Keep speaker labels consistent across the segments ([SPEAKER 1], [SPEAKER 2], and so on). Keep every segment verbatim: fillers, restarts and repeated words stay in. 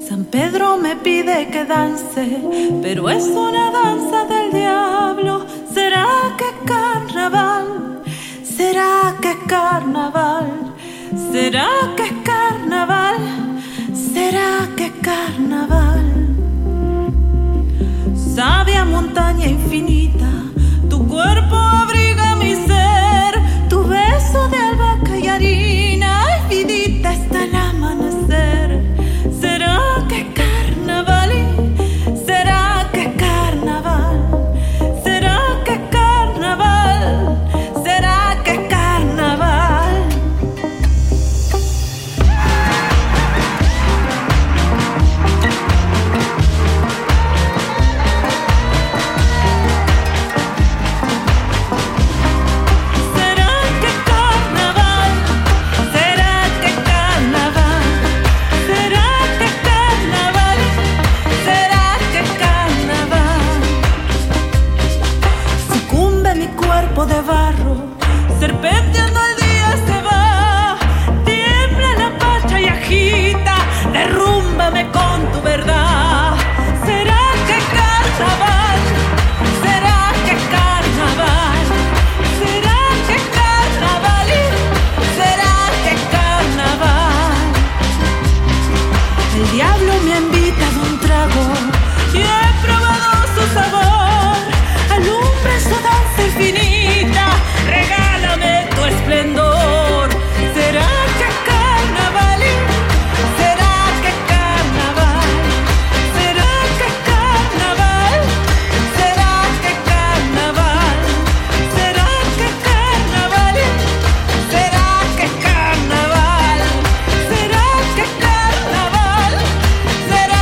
[SPEAKER 1] San Pedro me pide que dance, pero es una danza del diablo. ¿Será que es carnaval? ¿Será que es carnaval? ¿Será que es carnaval? ¿Será que es carnaval? Sabia montaña infinita, tu cuerpo abriga mi ser, tu beso de albahaca y harina, ay vidita hasta el amanecer. ¿Será que es carnaval? ¿Será que es carnaval? ¿Será que es carnaval? ¿Será que es carnaval? De barro, serpenteando el día se va, tiembla la pacha y agita, derrúmbame con tu verdad. ¿Será que es carnaval? ¿Será que es carnaval? ¿Será que es carnaval? ¿Será que es carnaval? El diablo me ha invitado un trago y he probado su sabor, alumbra su danza infinita, regálame tu esplendor. ¿Será que es carnaval? ¿Será que es carnaval? ¿Será que es carnaval? ¿Será que es carnaval? ¿Será que es carnaval? ¿Será que es carnaval? ¿Será que es carnaval? ¿Será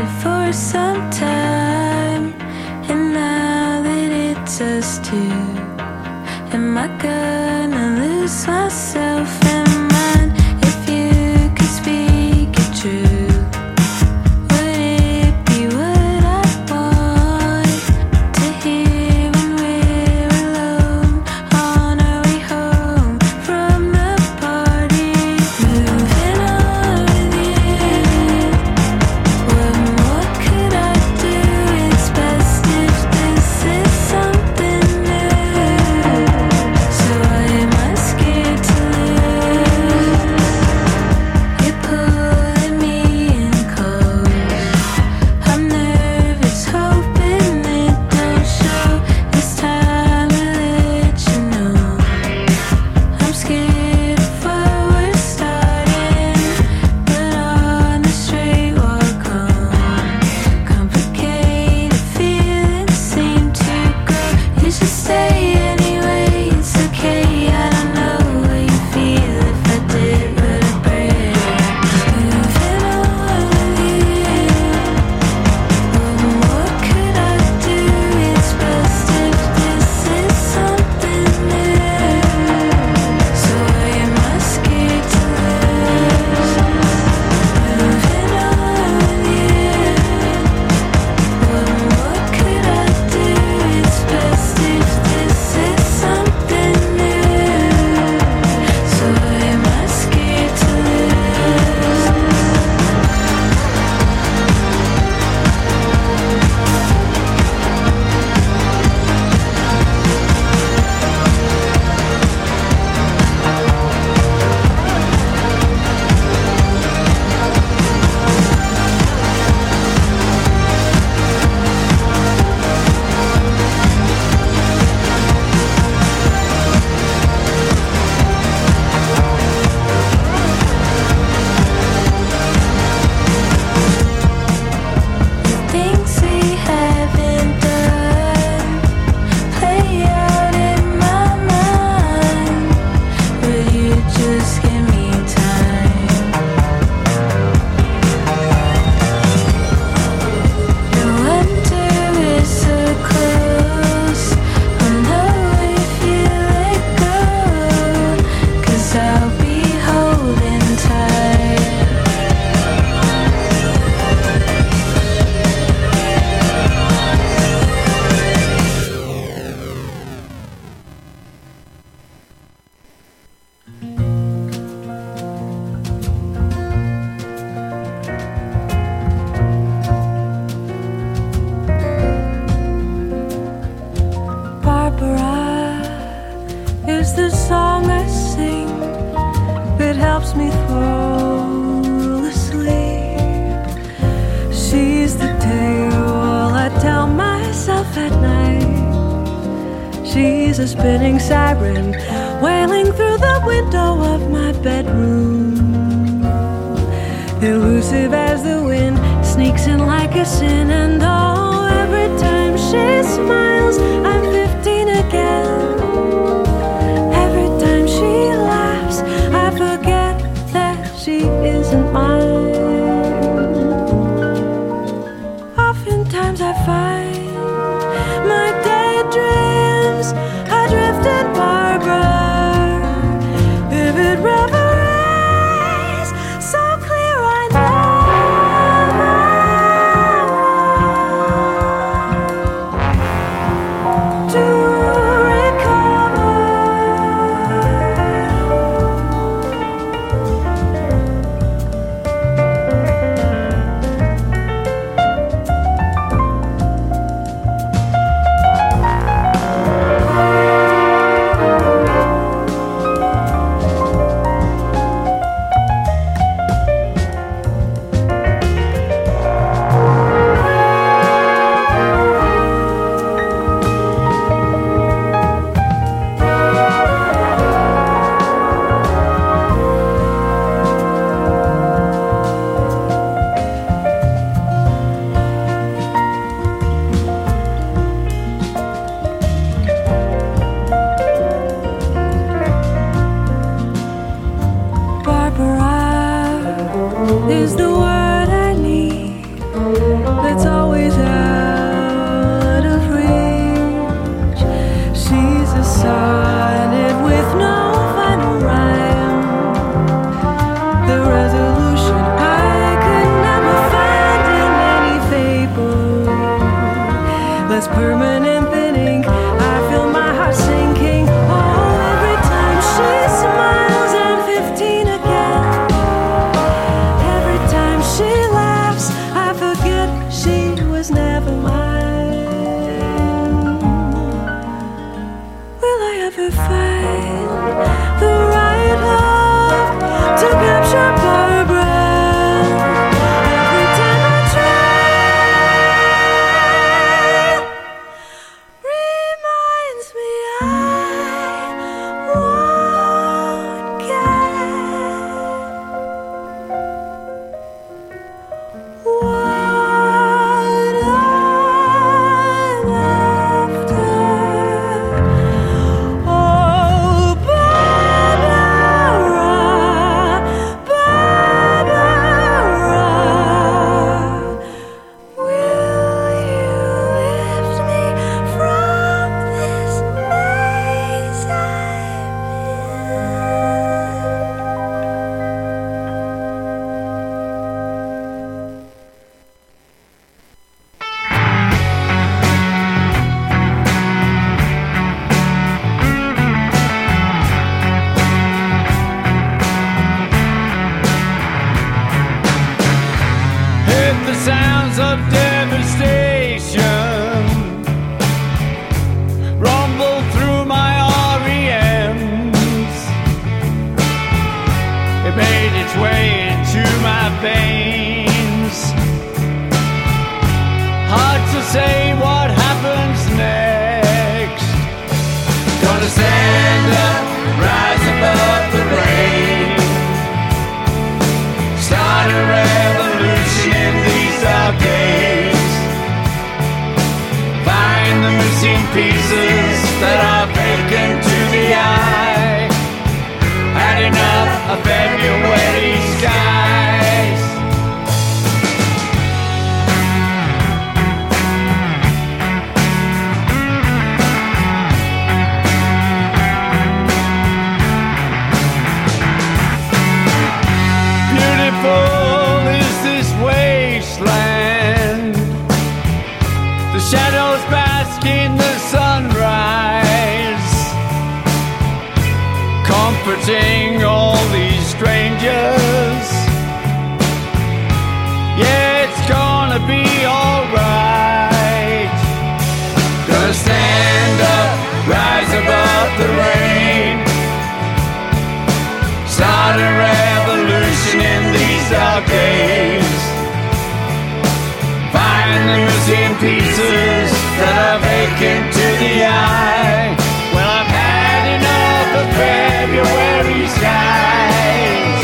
[SPEAKER 1] waited for some time, and now that it's us two, am I gonna lose myself in mine? If you could speak it true, would it be what I want to hear when we're alone on our way home from the party? Moving on with you, what more could I do? It's best if this is something new. So what am I scared to lose? You're pulling me in close. I'm nervous, hoping it don't show. This time I'll let you know. I'm scared of what we're starting, but on the straight walk home, complicated feelings seem to grow. You should stay anyway, it's okay. I don't know what you feel if I did what I break. Moving on with you, what more could I do? It's best if this is something new. So why am I scared to lose? Moving on with you, what more could I do? It's best if this is something new. So why am I scared to lose? Things we haven't done play out in my mind. Will you just give me time? No wonder we're so close. I know if you let go, 'cause I'll be holding tight. Barbara is the song I sing that helps me fall asleep. She's the tale I tell myself at night. She's a spinning siren wailing through the window of my bedroom. Elusive as the wind, sneaks in like a sin, and oh, every time she smiles, I'm fifteen again. Every time she laughs, I forget that she isn't mine. Oftentimes I find my daydreams are drifting, Barbara. Vivid reveries, so clear I know.
[SPEAKER 2] sounds of devastation rumble through my R E Ms. It made its way into my veins. Hard to say what happens next. Gonna stand up, rise above the rain, start a revolution in these dark days. Find the missing pieces that are vacant to the eye. Had enough of February skies. Beautiful is this wasteland. The shadows bask in the sunrise, comforting all these strangers. Yeah, it's gonna be alright. Gonna stand up, rise above the rain, start a revolution in these dark days. Find the missing pieces that are vacant to the eye. Well, I've had enough of February skies.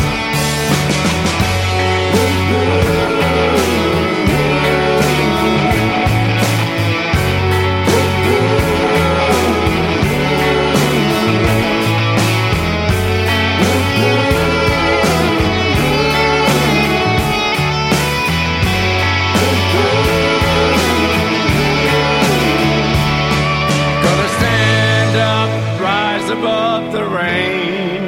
[SPEAKER 2] Above the rain,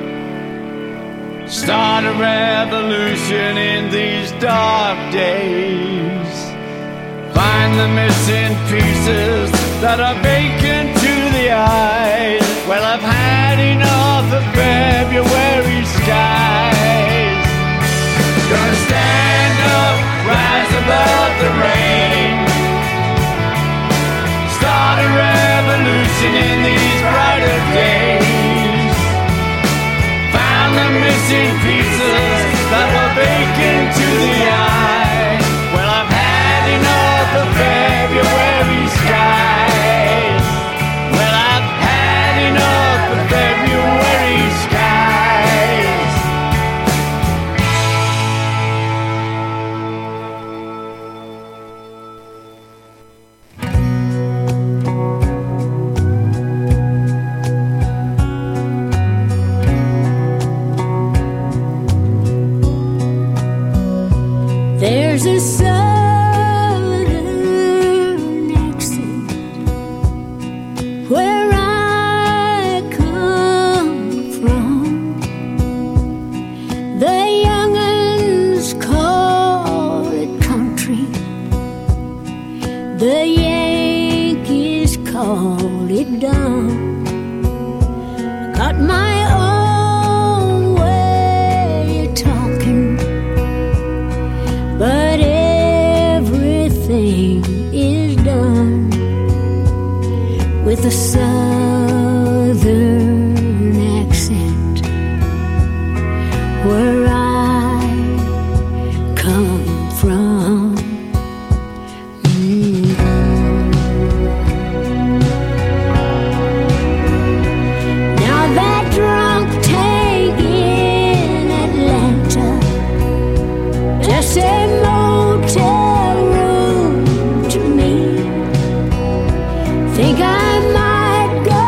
[SPEAKER 2] start a revolution in these dark days. Find the missing pieces that are vacant to the eyes. Well, I've had enough of February skies. Gonna stand up, rise above the rain, start a revolution in these brighter days. Found the missing pieces that were vacant to the eye. Well, I've had enough of February skies. Well, I've had enough of February skies.
[SPEAKER 1] There's a southern accent where I come from. The young'uns call it country, the Yankees call it dumb. Got my own way of talking, but everything is done with a southern accent where I come from. Now that drunk tank in Atlanta just a motel room to me. Think I might go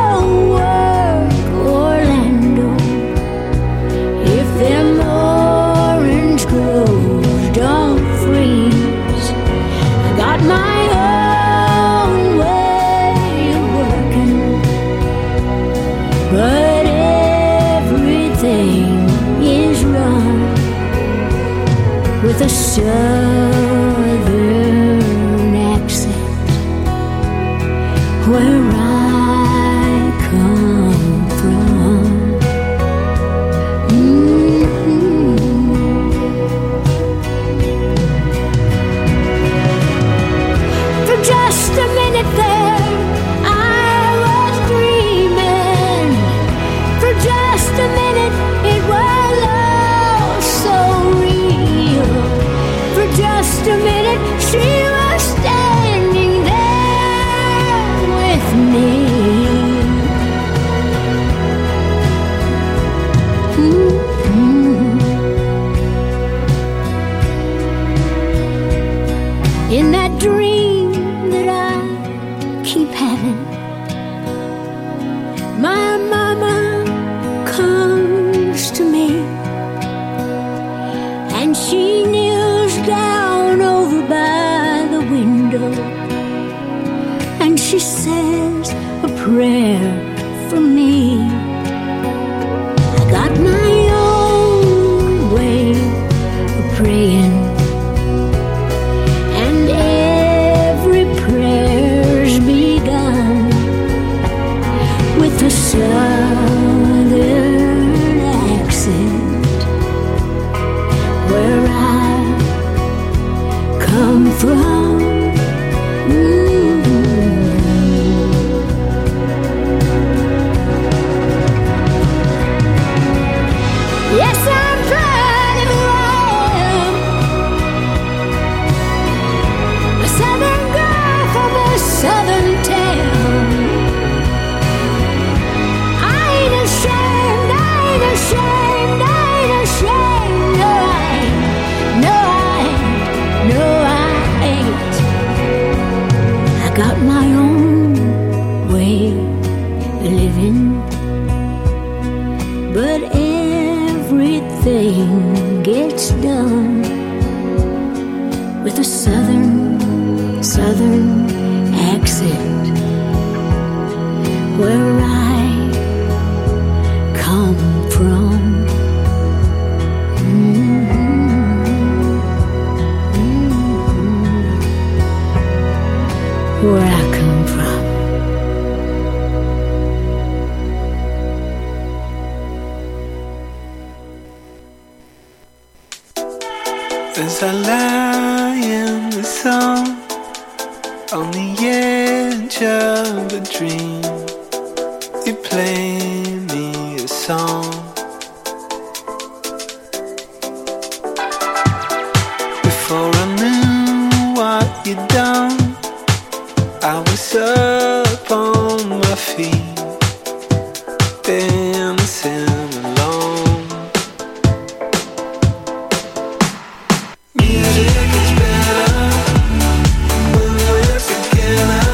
[SPEAKER 3] in that dream that I keep having. My mama comes to me and she kneels down over by the window and she says a prayer for me. I got my own way of praying, and every prayer's begun with a southern accent where I come from. Yes, I'm proud of who I am. A southern girl from a southern town. I ain't ashamed, I ain't ashamed, I ain't ashamed. No, I ain't, no, I ain't, no, I ain't. I got my own way of living, but everything gets done with a southern, southern accent where I come from. Mm-hmm. Mm-hmm. Where I come from.
[SPEAKER 4] As I lie in the sun on the edge of a dream, you play me a song. Before I knew what you'd done, I was up on my feet, dancing alone. Music is better when we're together.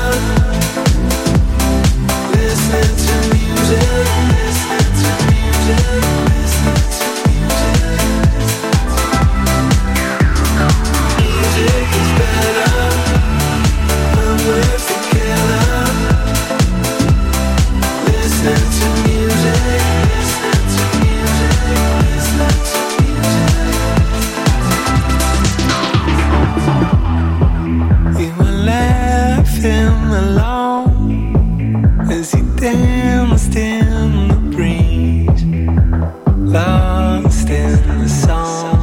[SPEAKER 4] Listening to music, listening to music, listening to music. Music is better when we're together. Listening to music, listening to music, listening to music. You were laughing along as you danced in the breeze, lost in the song.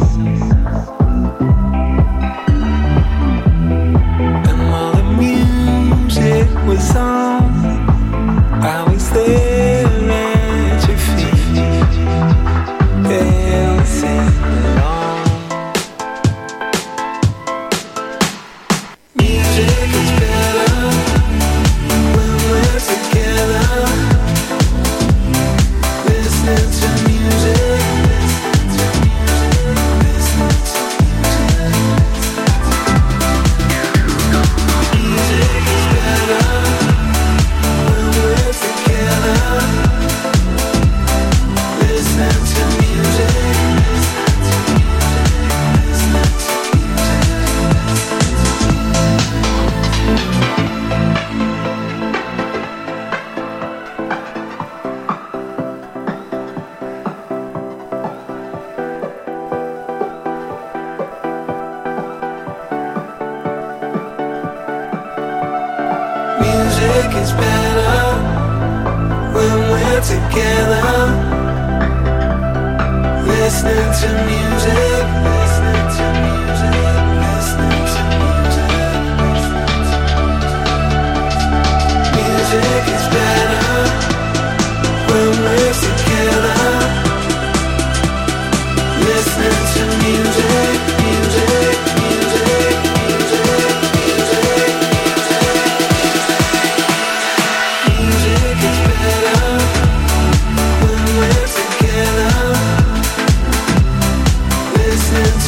[SPEAKER 4] And while the music was on, I was there at your feet, dancing along. Music is better when we're together. Listening to music, listening to music. Music is better when we're together. Listening to music, listening to Music is better when we're together. Listening to music, listening to music, listening to music. Music is better when we're together. Listening to music, music, music, music, music. Music is better when we're together. Listening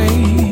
[SPEAKER 4] away.